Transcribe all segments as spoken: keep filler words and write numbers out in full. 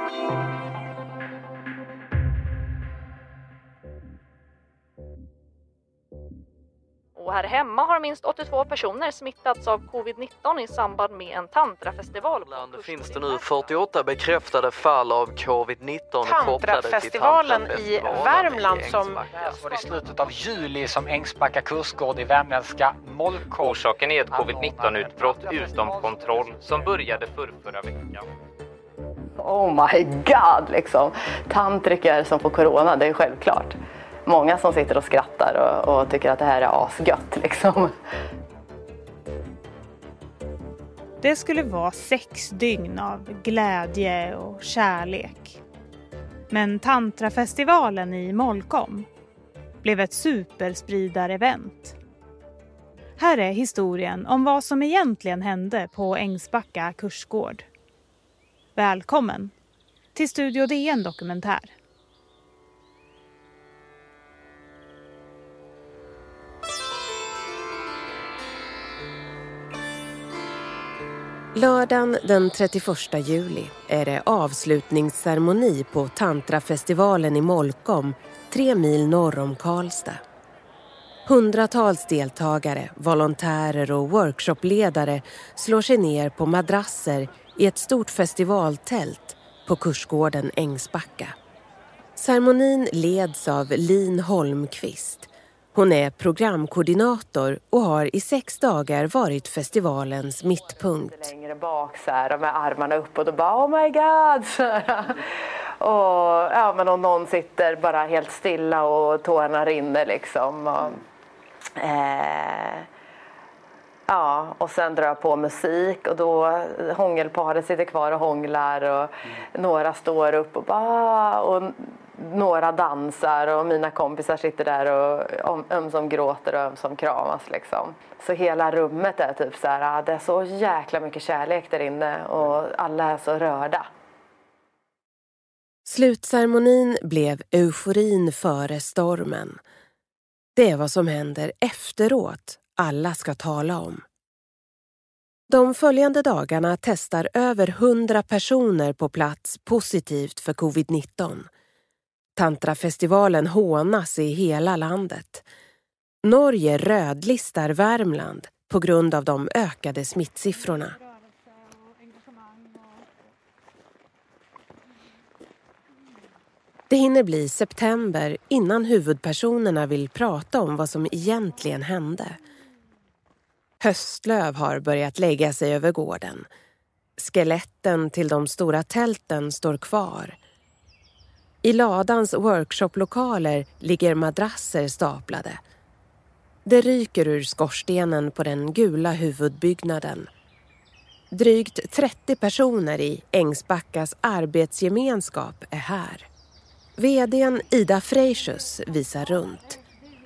Och här hemma har minst åttiotvå personer smittats av covid nitton i samband med en tantrafestival. Det finns det nu fyrtioåtta bekräftade fall av covid nitton Tantrafestivalen i Värmland som var i slutet av juli som Ängsbacka kursgård i värmländska Molkom. Orsaken är ett covid nitton-utbrott utom kontroll som började för förra veckan. Oh my god, liksom. Tantriker som får corona, det är självklart. Många som sitter och skrattar och, och tycker att det här är asgött, liksom. Det skulle vara sex dygn av glädje och kärlek. Men Tantrafestivalen i Molkom blev ett superspridarevent. Här är historien om vad som egentligen hände på Ängsbacka kursgård. Välkommen till Studio D N Dokumentär. Lördagen den trettioförsta juli är det avslutningsceremoni på Tantrafestivalen i Molkom, tre mil norr om Karlstad. Hundratals deltagare, volontärer och workshopledare slår sig ner på madrasser i ett stort festivaltält på kursgården Ängsbacka. Ceremonin leds av Lin Holmqvist. Hon är programkoordinator och har i sex dagar varit festivalens mittpunkt. Längre bak så här, med armarna upp och då bara oh my god. Så här. Och ja, men om någon sitter bara helt stilla och tårarna rinner liksom. Och, eh, ja, och sen drar jag på musik och då hångelparet sitter kvar och hånglar och mm. några står upp och bara och några dansar och mina kompisar sitter där och ömsom gråter och ömsom kramas liksom. Så hela rummet är typ så här, det är så jäkla mycket kärlek där inne och alla är så rörda. Slutceremonin blev euforin före stormen. Det är vad som händer efteråt alla ska tala om. De följande dagarna testar över hundra personer på plats positivt för covid nitton. Tantrafestivalen hånas i hela landet. Norge rödlistar Värmland på grund av de ökade smittsiffrorna. Det hinner bli september innan huvudpersonerna vill prata om vad som egentligen hände. Höstlöv har börjat lägga sig över gården. Skeletten till de stora tälten står kvar. I ladans workshoplokaler ligger madrasser staplade. Det ryker ur skorstenen på den gula huvudbyggnaden. Drygt trettio personer i Ängsbackas arbetsgemenskap är här. Vd:n Ida Freisius visar runt.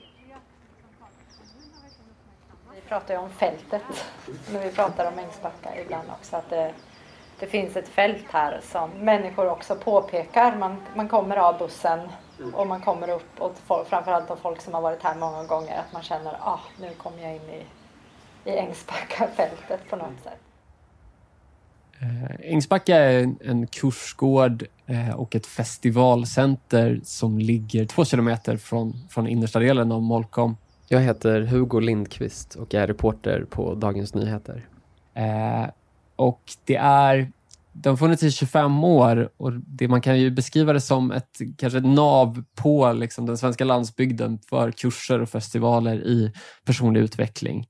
Vi pratar ju om fältet när vi pratar om Ängsbacka ibland också. Att det, det finns ett fält här som människor också påpekar. Man, man kommer av bussen och man kommer upp och folk, framförallt av folk som har varit här många gånger. Att man känner att ah, nu kommer jag in i, i Ängsbacka-fältet på något sätt. Ängsbacka är en kursgård och ett festivalcenter som ligger två kilometer från, från innersta delen av Molkom. Jag heter Hugo Lindqvist och är reporter på Dagens Nyheter. Eh, och det är, de har funnits i tjugofem år och det, man kan ju beskriva det som ett kanske ett nav på liksom, den svenska landsbygden för kurser och festivaler i personlig utveckling.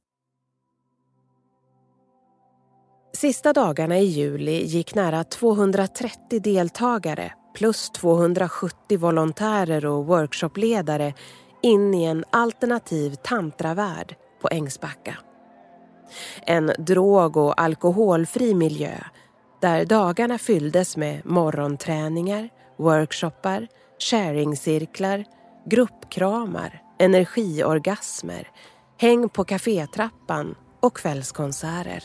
Sista dagarna i juli gick nära tvåhundratrettio deltagare plus tvåhundrasjuttio volontärer och workshopledare in i en alternativ tantravärld på Ängsbacka. En drog- och alkoholfri miljö där dagarna fylldes med morgonträningar, workshoppar, sharingcirklar, gruppkramar, energiorgasmer, häng på kafétrappan och kvällskonserter.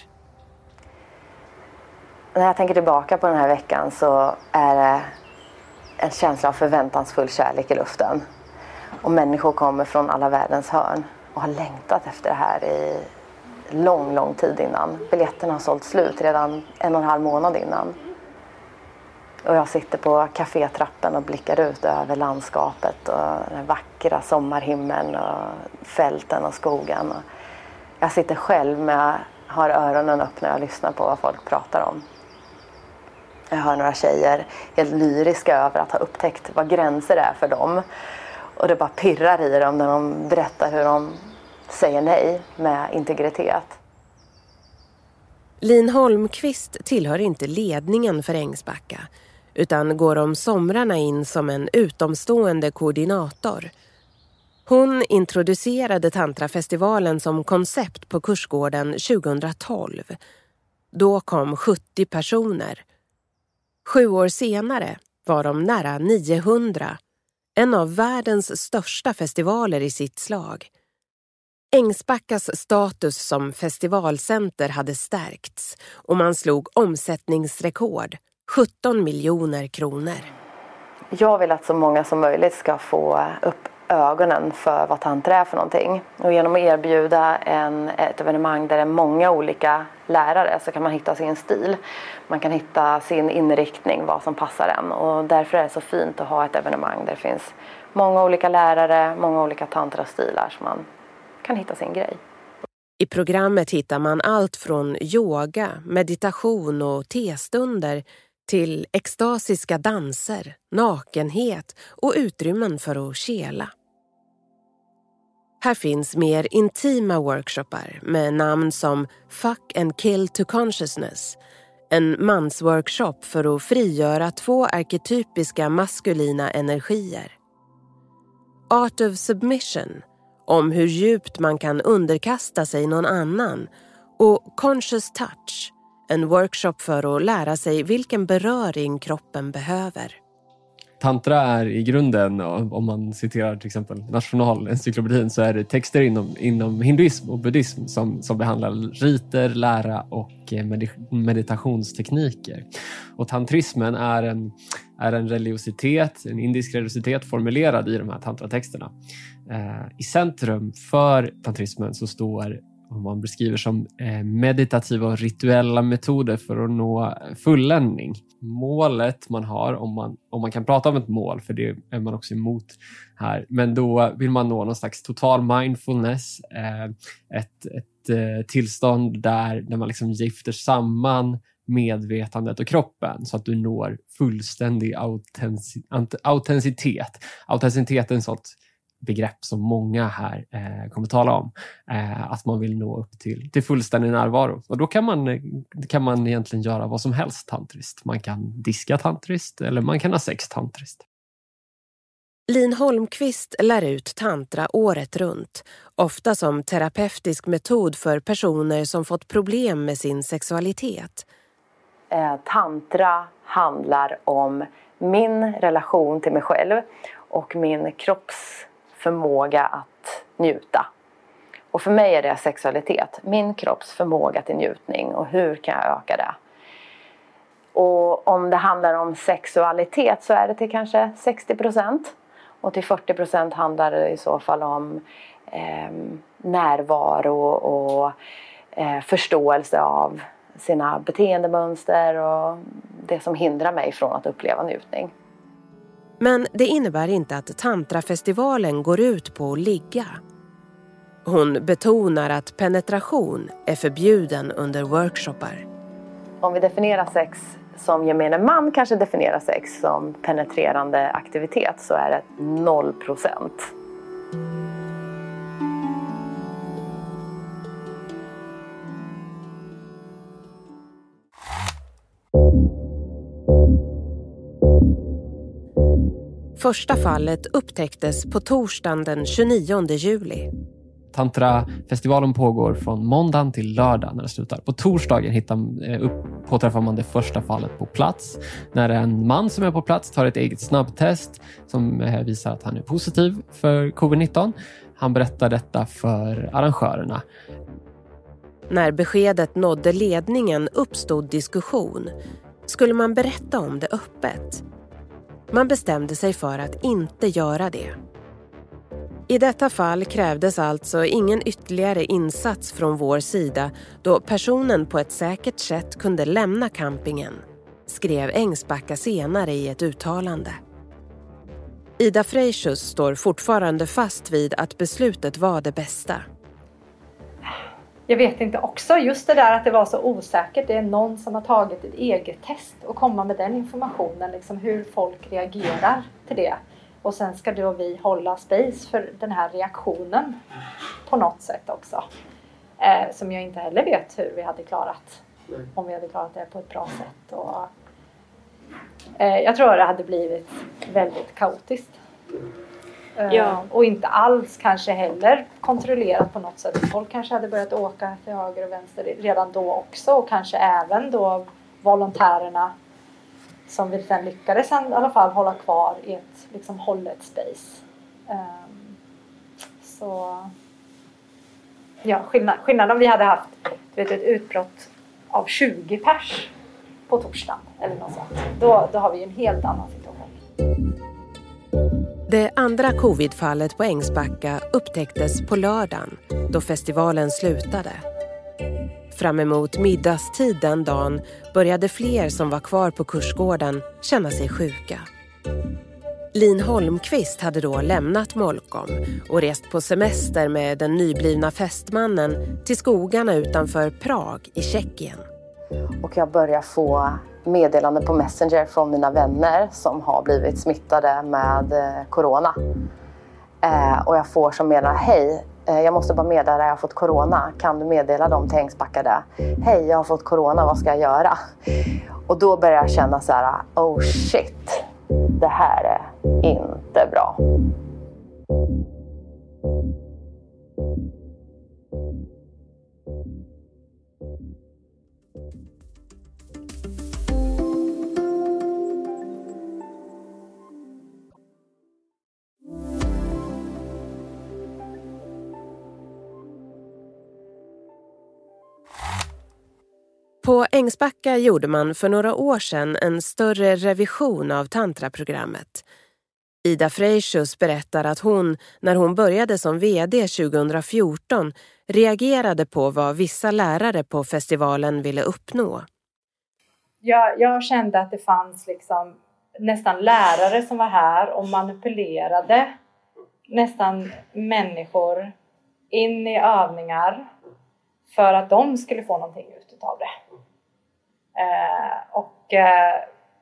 När jag tänker tillbaka på den här veckan så är det en känsla av förväntansfull kärlek i luften. Och människor kommer från alla världens hörn och har längtat efter det här i lång, lång tid innan. Biljetterna har sålt slut redan en och en halv månad innan. Och jag sitter på kafétrappen och blickar ut över landskapet och den vackra sommarhimmeln och fälten och skogen. Och jag sitter själv med, har öronen öppna och lyssnar på vad folk pratar om. Jag hör några tjejer helt lyriska över att ha upptäckt vad gränser är för dem. Och det bara pirrar i dem när de berättar hur de säger nej med integritet. Lin Holmqvist tillhör inte ledningen för Ängsbacka utan går om somrarna in som en utomstående koordinator. Hon introducerade Tantrafestivalen som koncept på kursgården tjugohundratolv. Då kom sjuttio personer. Sju år senare var de nära niohundra. En av världens största festivaler i sitt slag. Ängsbackas status som festivalcenter hade stärkts och man slog omsättningsrekord, sjutton miljoner kronor. Jag vill att så många som möjligt ska få upp ögonen för vad tantra är för någonting. Och genom att erbjuda en, ett evenemang där det är många olika lärare så kan man hitta sin stil. Man kan hitta sin inriktning, vad som passar en. Och därför är det så fint att ha ett evenemang där det finns många olika lärare, många olika tantrastilar som man kan hitta sin grej. I programmet hittar man allt från yoga, meditation och testunder till extasiska danser, nakenhet och utrymmen för att kela. Här finns mer intima workshoppar med namn som Fuck and Kill to Consciousness, en mansworkshop för att frigöra två arketypiska maskulina energier. Art of Submission, om hur djupt man kan underkasta sig någon annan, och Conscious Touch, en workshop för att lära sig vilken beröring kroppen behöver. Tantra är i grunden, om man citerar till exempel nationalencyklopedin, så är det texter inom, inom hinduism och buddhism som, som behandlar riter, lära och meditationstekniker. Och tantrismen är en, är en religiositet, en indisk religiositet formulerad i de här tantratexterna. Eh, I centrum för tantrismen så står, om man beskriver som eh, meditativa och rituella metoder för att nå fulländning. Målet man har, om man, om man kan prata om ett mål, för det är man också emot här, men då vill man nå någon slags total mindfulness, eh, ett, ett eh, tillstånd där, där man liksom gifter samman medvetandet och kroppen så att du når fullständig autenci- autenticitet. Autenticitet är en sånt begrepp som många här eh, kommer tala om. Eh, att man vill nå upp till, till fullständig närvaro. Och då kan man, kan man egentligen göra vad som helst tantriskt. Man kan diska tantriskt eller man kan ha sex tantriskt. Lin Holmqvist lär ut tantra året runt. Ofta som terapeutisk metod för personer som fått problem med sin sexualitet. Eh, tantra handlar om min relation till mig själv och min kropps förmåga att njuta. Och för mig är det sexualitet. Min kropps förmåga till njutning. Och hur kan jag öka det? Och om det handlar om sexualitet så är det till kanske sextio procent. Och till fyrtio procent handlar det i så fall om eh, närvaro och eh, förståelse av sina beteendemönster och det som hindrar mig från att uppleva njutning. Men det innebär inte att tantrafestivalen går ut på att ligga. Hon betonar att penetration är förbjuden under workshoppar. Om vi definierar sex som gemene man kanske definierar sex som penetrerande aktivitet så är det noll procent. Första fallet upptäcktes på torsdagen den tjugonionde juli. Tantrafestivalen pågår från måndagen till lördag när det slutar. På torsdagen hittar, upp, påträffar man det första fallet på plats. När en man som är på plats tar ett eget snabbtest som visar att han är positiv för covid nitton. Han berättar detta för arrangörerna. När beskedet nådde ledningen uppstod diskussion. Skulle man berätta om det öppet? Man bestämde sig för att inte göra det. I detta fall krävdes alltså ingen ytterligare insats från vår sida då personen på ett säkert sätt kunde lämna campingen. skrev Ängsbacka senare i ett uttalande. Ida Freisius står fortfarande fast vid att beslutet var det bästa. Jag vet inte också, just det där att det var så osäkert. Det är någon som har tagit ett eget test och komma med den informationen. Liksom hur folk reagerar till det. Och sen ska då vi hålla space för den här reaktionen på något sätt också. Eh, som jag inte heller vet hur vi hade klarat. Om vi hade klarat det på ett bra sätt. Och, eh, jag tror det hade blivit väldigt kaotiskt. Ja. Och inte alls kanske heller kontrollerat på något sätt. Folk kanske hade börjat åka till höger och vänster redan då också. Och kanske även då volontärerna som vi sen lyckades i alla fall hålla kvar i ett liksom hållet space. Um, så ja, skillnad, skillnad om vi hade haft du vet, ett utbrott av tjugo pers på torsdagen eller något sånt. Då, då har vi en helt annan situation. Det andra covidfallet på Ängsbacka upptäcktes på lördagen då festivalen slutade. Fram emot middagstid den dagen började fler som var kvar på kursgården känna sig sjuka. Lin Holmqvist hade då lämnat Molkom och rest på semester med den nyblivna fästmannen till skogarna utanför Prag i Tjeckien. Och jag börjar få meddelanden på Messenger från mina vänner som har blivit smittade med corona. Eh, och jag får som meddelande, hej, eh, jag måste bara meddela att jag har fått corona. Kan du meddela dem till Ängsbacka där? Hej, jag har fått corona, vad ska jag göra? Och då börjar jag känna så här, oh shit, det här är inte bra. På Ängsbacka gjorde man för några år sedan en större revision av tantraprogrammet. Ida Freisius berättar att hon, när hon började som vd tjugohundrafjorton, reagerade på vad vissa lärare på festivalen ville uppnå. Jag, jag kände att det fanns liksom nästan lärare som var här och manipulerade nästan människor in i övningar för att de skulle få någonting ut av det. Eh, och eh,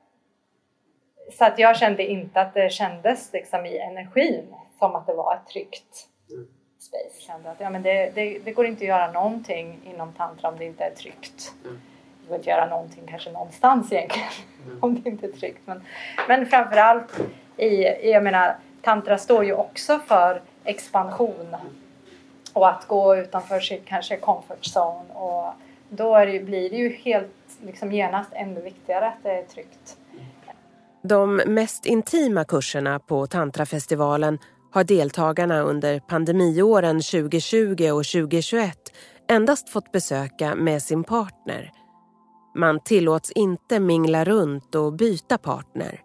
så att jag kände inte att det kändes liksom i energin som att det var ett tryggt space. Jag kände att ja, men det, det, det går inte att göra någonting inom tantra om det inte är tryggt. Det går inte att göra någonting kanske någonstans egentligen om det inte är tryggt. Men, men framförallt i, jag menar, tantra står ju också för expansion och att gå utanför sitt kanske comfort zone, och då är det, blir det ju helt liksom genast ännu viktigare att det är tryggt. De mest intima kurserna på tantrafestivalen har deltagarna under pandemiåren tjugohundratjugo och tjugohundratjugoett endast fått besöka med sin partner. Man tillåts inte mingla runt och byta partner.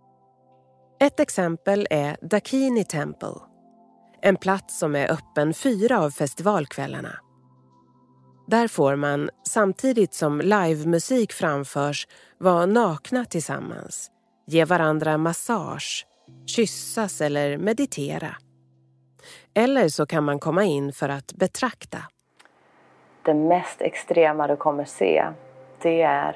Ett exempel är Dakini Temple, en plats som är öppen fyra av festivalkvällarna. Där får man, samtidigt som livemusik framförs, vara nakna tillsammans, ge varandra massage, kyssas eller meditera. Eller så kan man komma in för att betrakta. Det mest extrema du kommer se, det är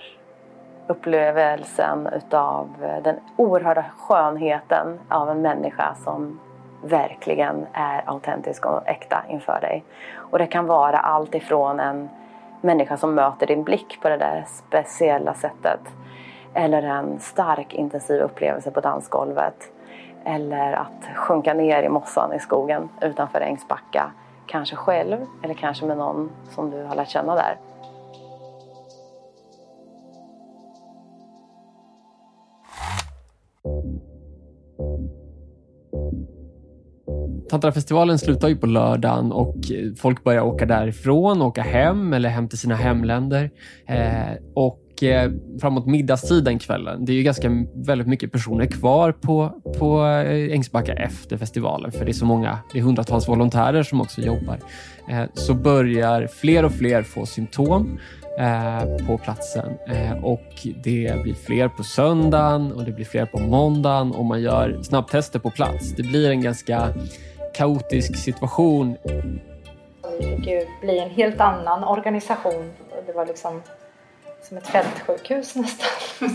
upplevelsen utav den oerhörda skönheten av en människa som verkligen är autentisk och äkta inför dig. Och det kan vara allt ifrån en människa som möter din blick på det där speciella sättet, eller en stark intensiv upplevelse på dansgolvet, eller att sjunka ner i mossan i skogen utanför Ängsbacka, kanske själv eller kanske med någon som du har lärt känna där. Tantrafestivalen slutar ju på lördagen och folk börjar åka därifrån, åka hem eller hem till sina hemländer. Eh, och Och eh, framåt middagstid den kvällen, det är ju ganska väldigt mycket personer kvar på, på Ängsbacka efter festivalen. För det är så många, det är hundratals volontärer som också jobbar. Eh, så börjar fler och fler få symptom eh, på platsen. Eh, och det blir fler på söndagen och det blir fler på måndagen. Och man gör snabbtester på plats. Det blir en ganska kaotisk situation. Vi fick ju bli en helt annan organisation. Det var liksom som ett fältsjukhus nästan.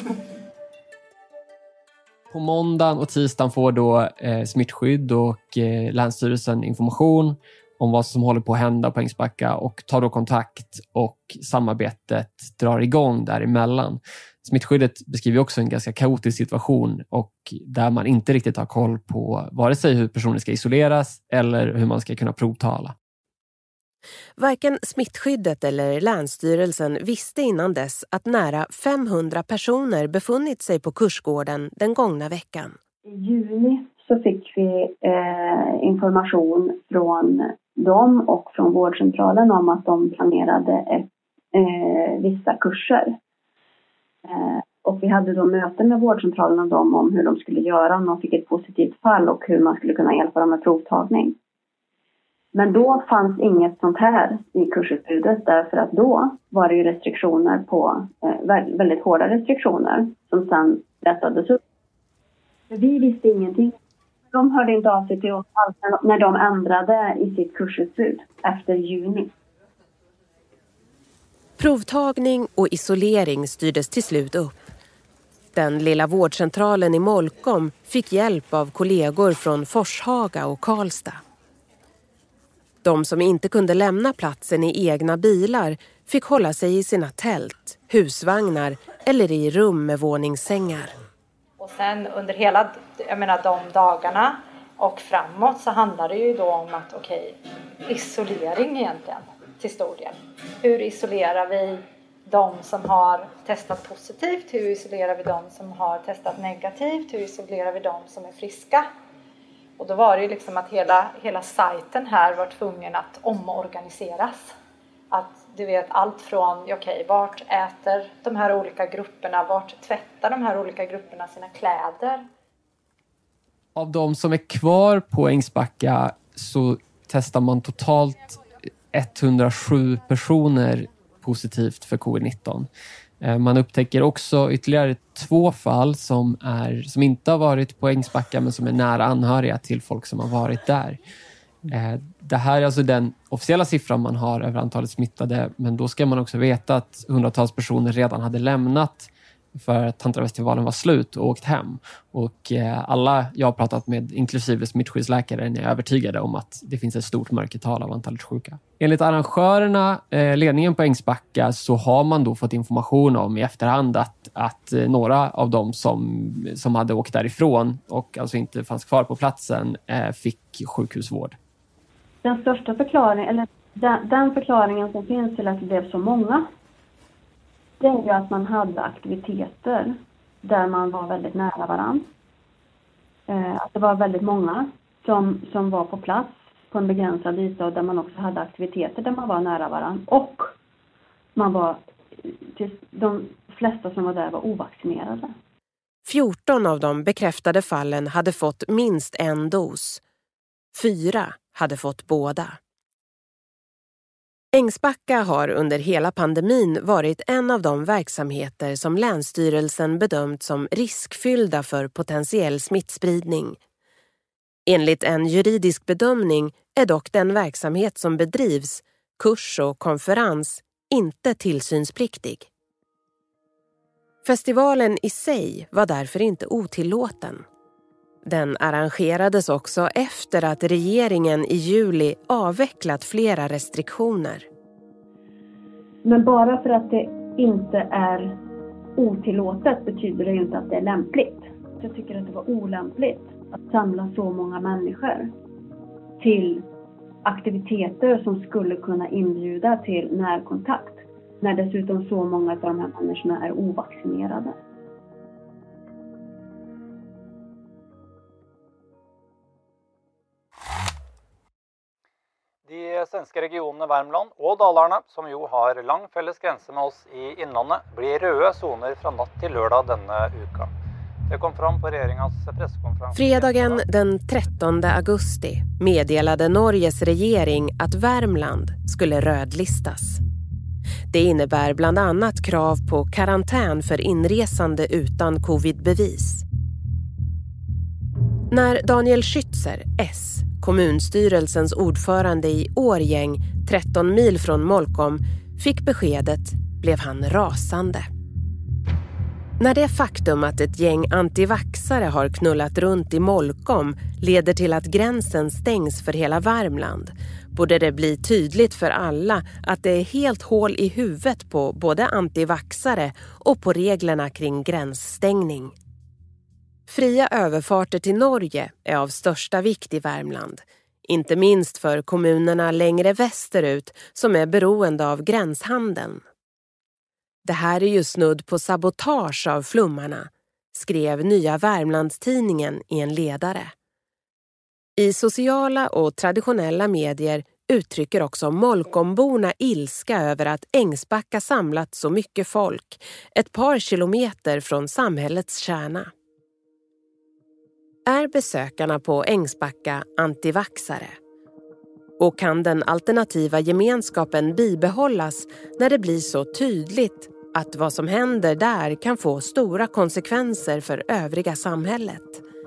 På måndagen och tisdagen får då eh, smittskydd och eh, Länsstyrelsen information om vad som håller på att hända på Ängsbacka och tar då kontakt och samarbetet drar igång däremellan. Smittskyddet beskriver också en ganska kaotisk situation och där man inte riktigt har koll på vare sig hur personer ska isoleras eller hur man ska kunna provtala. Varken smittskyddet eller Länsstyrelsen visste innan dess att nära femhundra personer befunnit sig på kursgården den gångna veckan. I juni så fick vi eh, information från dem och från vårdcentralen om att de planerade ett, eh, vissa kurser. Eh, och vi hade då möten med vårdcentralen och dem om hur de skulle göra om de fick ett positivt fall och hur man skulle kunna hjälpa dem med provtagning. Men då fanns inget sånt här i kursutbudet därför att då var det ju restriktioner på, eh, väldigt hårda restriktioner som sedan rättades upp. Vi visste ingenting. De hörde inte av sig till oss alls när de ändrade i sitt kursutbud efter juni. Provtagning och isolering styrdes till slut upp. Den lilla vårdcentralen i Molkom fick hjälp av kollegor från Forshaga och Karlstad. De som inte kunde lämna platsen i egna bilar fick hålla sig i sina tält, husvagnar eller i rum med våningssängar. Och sen under hela, jag menar, de dagarna och framåt så handlar det ju då om att okej, isolering egentligen till stor del. Hur isolerar vi de som har testat positivt? Hur isolerar vi de som har testat negativt? Hur isolerar vi de som är friska? Och då var det ju liksom att hela, hela sajten här var tvungen att omorganiseras. Att du vet allt från, okej, okay, vart äter de här olika grupperna, vart tvättar de här olika grupperna sina kläder. Av de som är kvar på Ängsbacka så testar man totalt etthundrasju personer positivt för covid nitton. Man upptäcker också ytterligare två fall som, är, som inte har varit på Ängsbacka men som är nära anhöriga till folk som har varit där. Det här är alltså den officiella siffran man har över antalet smittade, men då ska man också veta att hundratals personer redan hade lämnat för att Tantrafestivalen var slut och åkt hem. Och alla jag har pratat med, inklusive smittskyddsläkare, är övertygade om att det finns ett stort mörkertal av antalet sjuka. Enligt arrangörerna, ledningen på Ängsbacka, så har man då fått information om i efterhand att, att några av dem som, som hade åkt därifrån och alltså inte fanns kvar på platsen fick sjukhusvård. Den största förklaringen, eller den, den förklaringen som finns till att det blev så många, det är ju att man hade aktiviteter där man var väldigt nära varandra. Eh, att det var väldigt många som, som var på plats på en begränsad yta och där man också hade aktiviteter där man var nära varandra. Och man var, de flesta som var där var ovaccinerade. fjorton av de bekräftade fallen hade fått minst en dos. Fyra hade fått båda. Ängsbacka har under hela pandemin varit en av de verksamheter som Länsstyrelsen bedömt som riskfyllda för potentiell smittspridning. Enligt en juridisk bedömning är dock den verksamhet som bedrivs, kurs och konferens, inte tillsynspliktig. Festivalen i sig var därför inte otillåten. Den arrangerades också efter att regeringen i juli avvecklat flera restriktioner. Men bara för att det inte är otillåtet betyder det ju inte att det är lämpligt. Jag tycker att det var olämpligt att samla så många människor till aktiviteter som skulle kunna inbjuda till närkontakt. När dessutom så många av de här människorna är ovaccinerade. Det tre svenska regionerna Värmland och Dalarna, som ju har lång fälles gräns med oss i inlandet, blir röda zoner från natt till lördag denna vecka. Det kom fram på regeringens presskonferens. Fredagen den trettonde augusti meddelade Norges regering att Värmland skulle rödlistas. Det innebär bland annat krav på karantän för inresande utan covidbevis. När Daniel Schützer, S, kommunstyrelsens ordförande i Årgäng, tretton mil från Molkom, fick beskedet blev han rasande. När det faktum att ett gäng antivaxare har knullat runt i Molkom leder till att gränsen stängs för hela Värmland, borde det bli tydligt för alla att det är helt hål i huvudet på både antivaxare och på reglerna kring gränsstängning. Fria överfarter till Norge är av största vikt i Värmland, inte minst för kommunerna längre västerut som är beroende av gränshandeln. Det här är ju snudd på sabotage av flummarna, skrev Nya Värmlandstidningen i en ledare. I sociala och traditionella medier uttrycker också Molkomborna ilska över att Ängsbacka samlat så mycket folk, ett par kilometer från samhällets kärna. Är besökarna på Ängsbacka antivaxare? Och kan den alternativa gemenskapen bibehållas när det blir så tydligt att vad som händer där kan få stora konsekvenser för övriga samhället?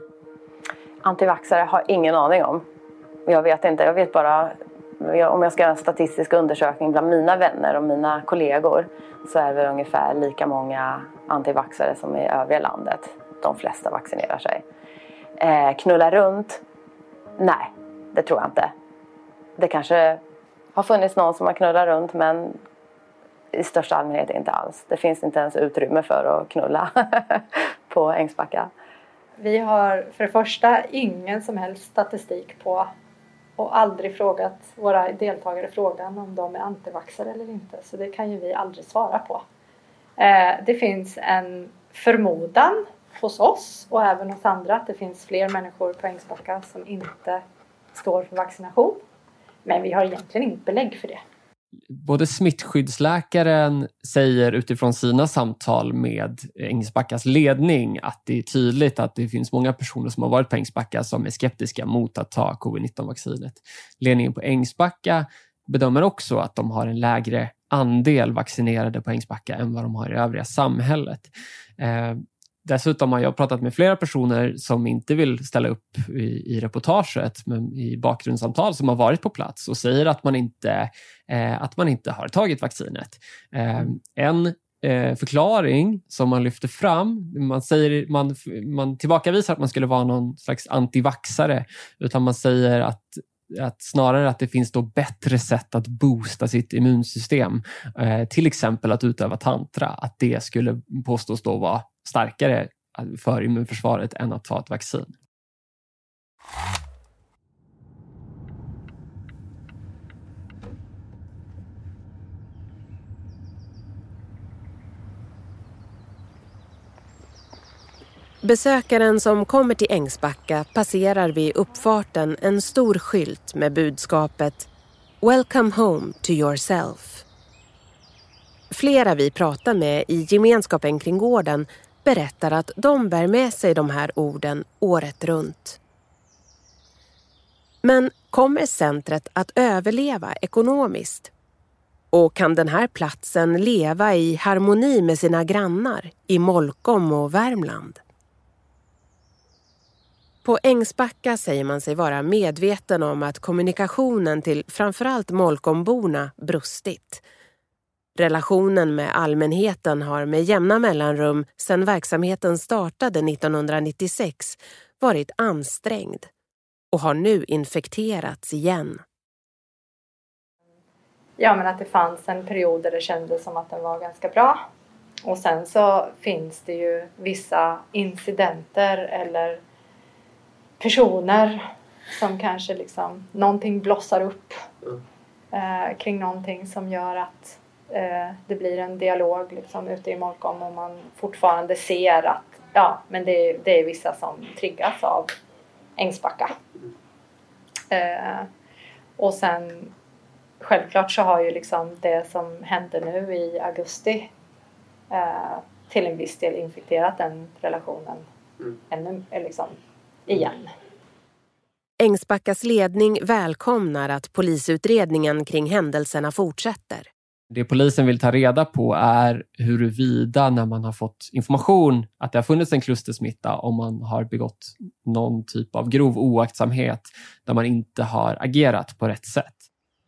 Antivaxare har ingen aning om. Jag vet inte, jag vet bara om jag ska göra en statistisk undersökning bland mina vänner och mina kollegor så är det ungefär lika många antivaxare som i övriga landet. De flesta vaccinerar sig. Eh, knulla runt? Nej, det tror jag inte. Det kanske har funnits någon som har knullat runt, men i största allmänhet inte alls. Det finns inte ens utrymme för att knulla på Ängsbacka. Vi har för det första ingen som helst statistik på och aldrig frågat våra deltagare frågan om de är antivaxare eller inte. Så det kan ju vi aldrig svara på. Eh, det finns en förmodan hos oss och även hos andra att det finns fler människor på Ängsbacka som inte står för vaccination. Men vi har egentligen inte belägg för det. Både smittskyddsläkaren säger utifrån sina samtal med Ängsbackas ledning att det är tydligt att det finns många personer som har varit på Ängsbacka som är skeptiska mot att ta covid nitton-vaccinet. Ledningen på Ängsbacka bedömer också att de har en lägre andel vaccinerade på Ängsbacka än vad de har i övriga samhället. Eh, Dessutom har jag pratat med flera personer som inte vill ställa upp i, i reportaget men i bakgrundssamtal som har varit på plats och säger att man inte, eh, att man inte har tagit vaccinet. Eh, en eh, förklaring som man lyfter fram, man, säger, man, man tillbakavisar att man skulle vara någon slags antivaxare, utan man säger att att snarare att det finns då bättre sätt att boosta sitt immunsystem. Eh, till exempel att utöva tantra. Att det skulle påstås då vara starkare för immunförsvaret än att ta ett vaccin. Besökaren som kommer till Ängsbacka passerar vid uppfarten en stor skylt med budskapet Welcome home to yourself. Flera vi pratar med i gemenskapen kring gården berättar att de bär med sig de här orden året runt. Men kommer centret att överleva ekonomiskt? Och kan den här platsen leva i harmoni med sina grannar i Molkom och Värmland? På Ängsbacka säger man sig vara medveten om att kommunikationen till framförallt Molkomborna brustit. Relationen med allmänheten har med jämna mellanrum sedan verksamheten startade nittonhundranittiosex varit ansträngd och har nu infekterats igen. Ja, men att det fanns en period där det kändes som att den var ganska bra. Och sen så finns det ju vissa incidenter eller personer som kanske liksom någonting blossar upp mm. eh, kring någonting som gör att eh, det blir en dialog liksom ute i Molkom och man fortfarande ser att ja, men det, det är vissa som triggas av Ängsbacka. Mm. Eh, och sen självklart så har ju liksom det som hände nu i augusti eh, till en viss del infekterat den relationen mm. ännu liksom, igen. Ängsbackas ledning välkomnar att polisutredningen kring händelserna fortsätter. Det polisen vill ta reda på är huruvida när man har fått information att det har funnits en klustersmitta, om man har begått någon typ av grov oaktsamhet där man inte har agerat på rätt sätt.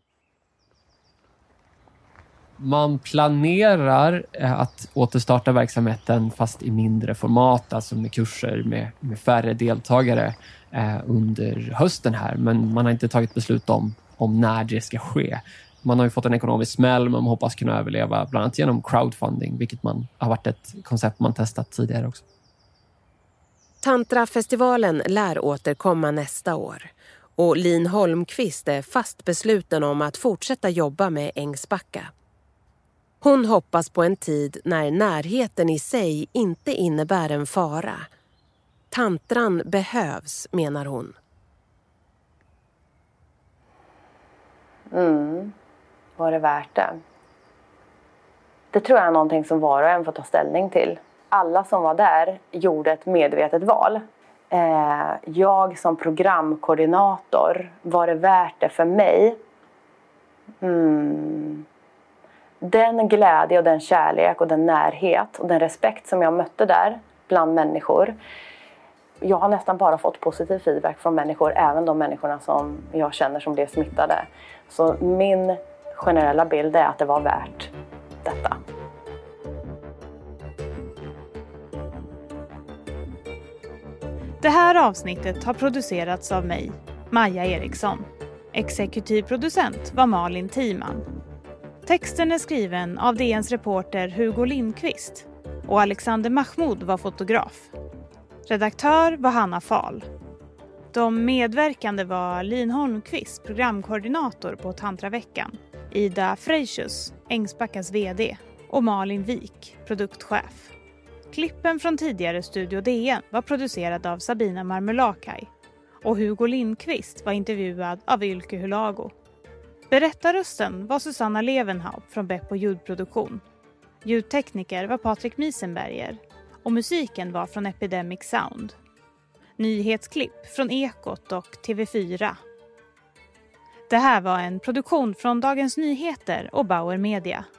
Man planerar att återstarta verksamheten fast i mindre format, alltså med kurser med, med färre deltagare eh, under hösten här. Men man har inte tagit beslut om, om när det ska ske. Man har ju fått en ekonomisk smäll, men man hoppas kunna överleva bland annat genom crowdfunding, vilket man har varit ett koncept man testat tidigare också. Tantrafestivalen lär återkomma nästa år. Och Lin Holmqvist är fast besluten om att fortsätta jobba med Ängsbacka. Hon hoppas på en tid när närheten i sig inte innebär en fara. Tantran behövs, menar hon. Mm. Var det värt det? Det tror jag är någonting som var och en får ta ställning till. Alla som var där gjorde ett medvetet val. Eh, jag som programkoordinator, var det värt det för mig? Mm. Den glädje och den kärlek och den närhet och den respekt som jag mötte där bland människor. Jag har nästan bara fått positiv feedback från människor, även de människorna som jag känner som blev smittade. Så min generella bild är att det var värt detta. Det här avsnittet har producerats av mig, Maja Eriksson. Exekutiv producent var Malin Timan. Texten är skriven av D N:s reporter Hugo Lindqvist och Alexander Mahmoud var fotograf. Redaktör var Hanna Fahl. De medverkande var Lin Holmqvist, programkoordinator på Tantraveckan, Ida Freisius, Ängsbackas vd, och Malin Wik, produktchef. Klippen från tidigare Studio D N var producerad av Sabina Marmulakai och Hugo Lindqvist var intervjuad av Ylke Hulago. Berättarrösten var Susanna Levenhaupt från Beppo ljudproduktion. Ljudtekniker var Patrik Miesenberger och musiken var från Epidemic Sound. Nyhetsklipp från Ekot och T V fyra. Det här var en produktion från Dagens Nyheter och Bauer Media.